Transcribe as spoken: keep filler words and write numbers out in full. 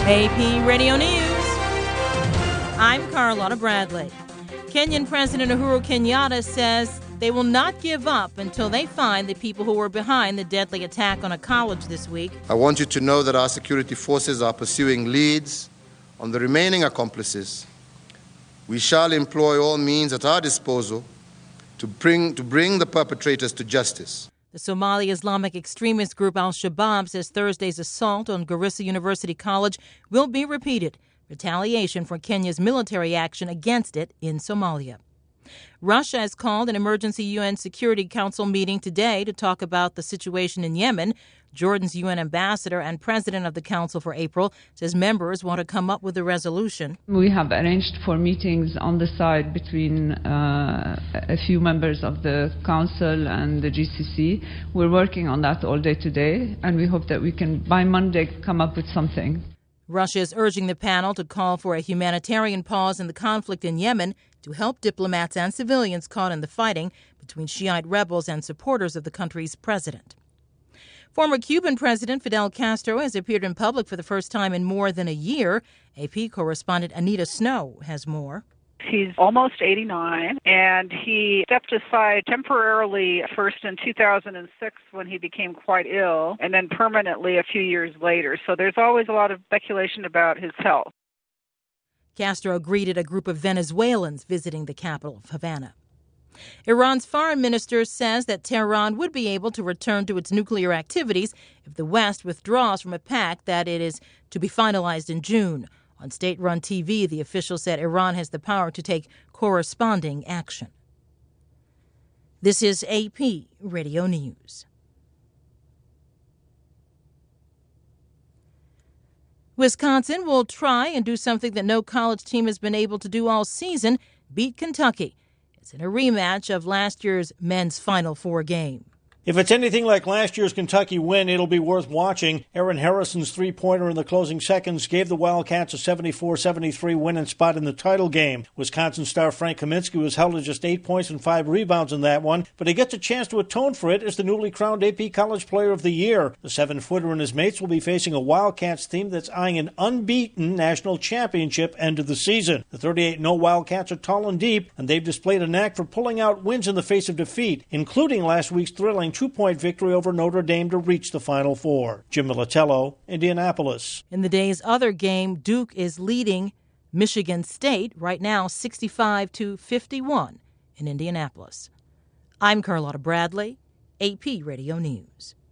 A P Radio News. I'm Carlotta Bradley. Kenyan President Uhuru Kenyatta says they will not give up until they find the people who were behind the deadly attack on a college this week. I want you to know that our security forces are pursuing leads on the remaining accomplices. We shall employ all means at our disposal to bring, to bring the perpetrators to justice. The Somali Islamic extremist group Al-Shabaab says Thursday's assault on Garissa University College will be repeated, retaliation for Kenya's military action against it in Somalia. Russia has called an emergency U N Security Council meeting today to talk about the situation in Yemen. Jordan's U N ambassador and president of the council for April says members want to come up with a resolution. We have arranged for meetings on the side between uh, a few members of the council and the G C C. We're working on that all day today, and we hope that we can, by Monday, come up with something. Russia is urging the panel to call for a humanitarian pause in the conflict in Yemen to help diplomats and civilians caught in the fighting between Shiite rebels and supporters of the country's president. Former Cuban President Fidel Castro has appeared in public for the first time in more than a year. A P correspondent Anita Snow has more. He's almost eighty-nine, and he stepped aside temporarily first in two thousand six when he became quite ill, and then permanently a few years later. So there's always a lot of speculation about his health. Castro greeted a group of Venezuelans visiting the capital of Havana. Iran's foreign minister says that Tehran would be able to return to its nuclear activities if the West withdraws from a pact that it is to be finalized in June. On state-run T V, the official said Iran has the power to take corresponding action. This is A P Radio News. Wisconsin will try and do something that no college team has been able to do all season, beat Kentucky. It's in a rematch of last year's men's Final Four game. If it's anything like last year's Kentucky win, it'll be worth watching. Aaron Harrison's three-pointer in the closing seconds gave the Wildcats a seventy-four seventy-three winning spot in the title game. Wisconsin star Frank Kaminsky was held to just eight points and five rebounds in that one, but he gets a chance to atone for it as the newly crowned A P College Player of the Year. The seven-footer and his mates will be facing a Wildcats team that's eyeing an unbeaten national championship end of the season. The thirty-eight and oh Wildcats are tall and deep, and they've displayed a knack for pulling out wins in the face of defeat, including last week's thrilling two-point victory over Notre Dame to reach the Final Four. Jim Militello, Indianapolis. In the day's other game, Duke is leading Michigan State right now sixty-five to fifty-one in Indianapolis. I'm Carlotta Bradley, A P Radio News.